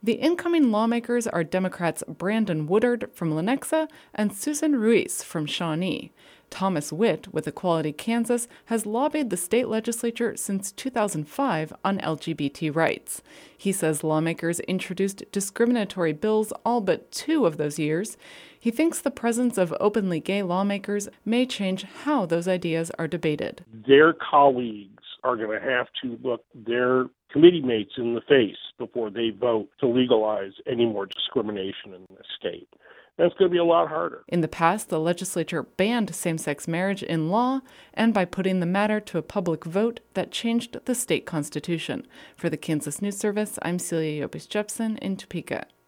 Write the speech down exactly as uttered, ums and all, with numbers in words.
The incoming lawmakers are Democrats Brandon Woodard from Lenexa and Susan Ruiz from Shawnee. Thomas Witt with Equality Kansas has lobbied the state legislature since two thousand five on L G B T rights. He says lawmakers introduced discriminatory bills all but two of those years. He thinks the presence of openly gay lawmakers may change how those ideas are debated. Their colleagues are going to have to look their committee mates in the face before they vote to legalize any more discrimination in the state. That's going to be a lot harder. In the past, the legislature banned same-sex marriage in law and by putting the matter to a public vote that changed the state constitution. For the Kansas News Service, I'm Celia Yopis Jepson in Topeka.